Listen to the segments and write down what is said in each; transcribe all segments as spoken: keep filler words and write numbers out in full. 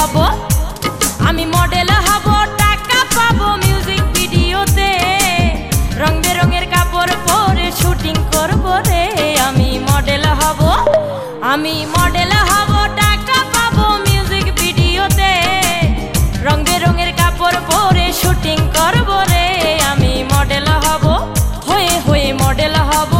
হব, আমি মডেল হব, টাকা পাবো মিউজিক ভিডিওতে, রং বেরঙের কাপড় পরে শুটিং করব রে। আমি মডেল হব, আমি মডেল হব, টাকা পাবো মিউজিক ভিডিওতে, রং বেরঙের কাপড় পরে শুটিং করব রে। আমি মডেল হব, হয়ে হয়ে মডেল হব।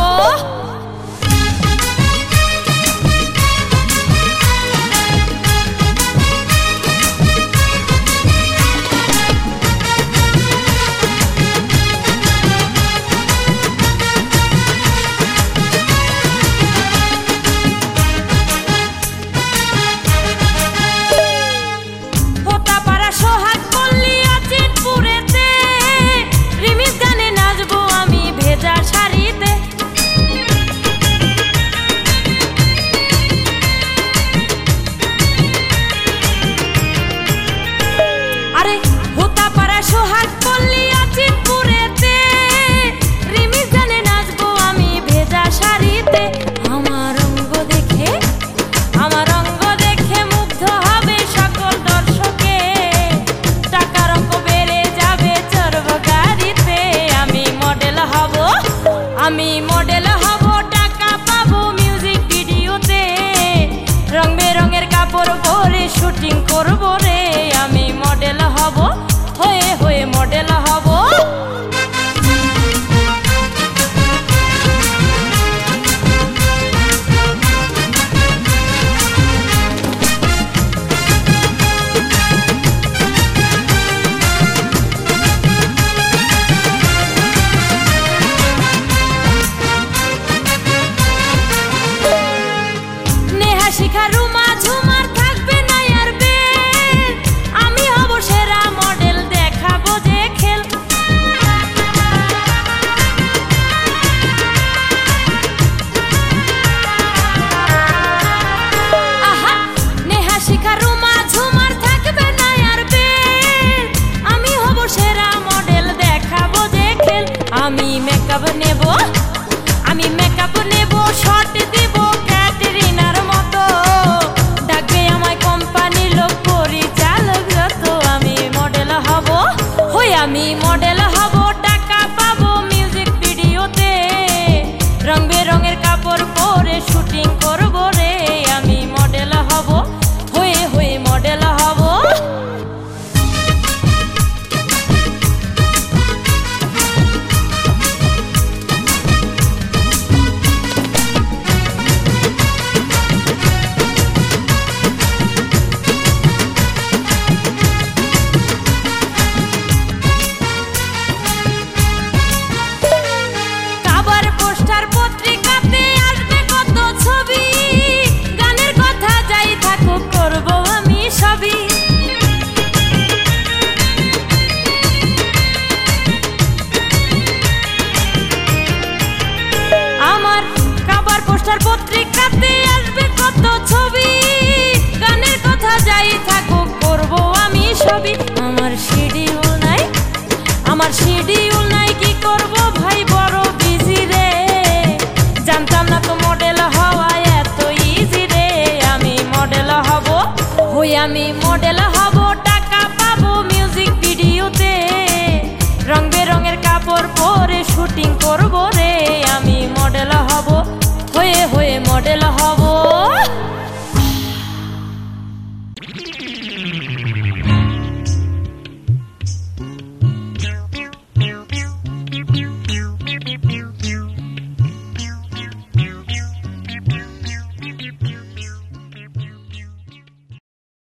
আরে হোতা পাড়া সোহাগ পল্লী আজিমপুরেতে, রিমিজ গানে নাচবো আমি ভেজা শাড়িতে। আমার অঙ্গ দেখে, আমার অঙ্গ দেখে মুগ্ধ হবে সকল দর্শকে, টাকার অঙ্ক বেড়ে যাবে চড়বো গাড়িতে। আমি মডেল হব, আমি মডেল হব, টাকা পাবো মিউজিক ভিডিওতে, রং বেরঙের কাপড় পরে শুটিং করবো রে। আমি মডেল হব, হয়ে হয়ে মডেল হব। নেহা শিখা রুমা ঝুমার থাকবে না আর বেল, আমি হব সেরা মডেল, দেখাবো যে খেল। আহা নেহা শিখা রুমা ঝুমার থাকবে না আর বেল, আমি হব সেরা মডেল, দেখাবো যে খেল। আমি মেকআপ নেব, আমি মেকআপ নেব, শর্ট দিব ক্যাটরিনার মতো, ডাকবে আমায় কোম্পানির লোক পরিচালক যত। আমি মডেল হব, হই আমি মডেল হব, টাকা পাবো মিউজিক ভিডিওতে, রং বেরঙের কাপড় পরে শুটিং করব রে। আমি মডেল হব, হয়ে হয়ে মডেল হব। কাবার পোস্টার পত্রিকাতে আসবে কত ছবি, গানের কথা যাই থাকুক করব আমি সবই। আমার কাবার পোস্টার পত্রিকাতে আসবে কত ছবি, গানের কথা যাই থাকুক করব আমি সবই। আমার শিডিউল নাই, আমার শিডিউল নাই, কি করব ভাই বড় বিজি রে, জানতাম না তো মডেল হওয়া এত ইজি রে। আমি মডেল হব, হই আমি মডেল হব, টাকা পাবো মিউজিক ভিডিওতে, রং বেরঙের কাপড় পরে শুটিং করব রে। আমি মডেল হব, হয়ে হয়ে মডেল হব।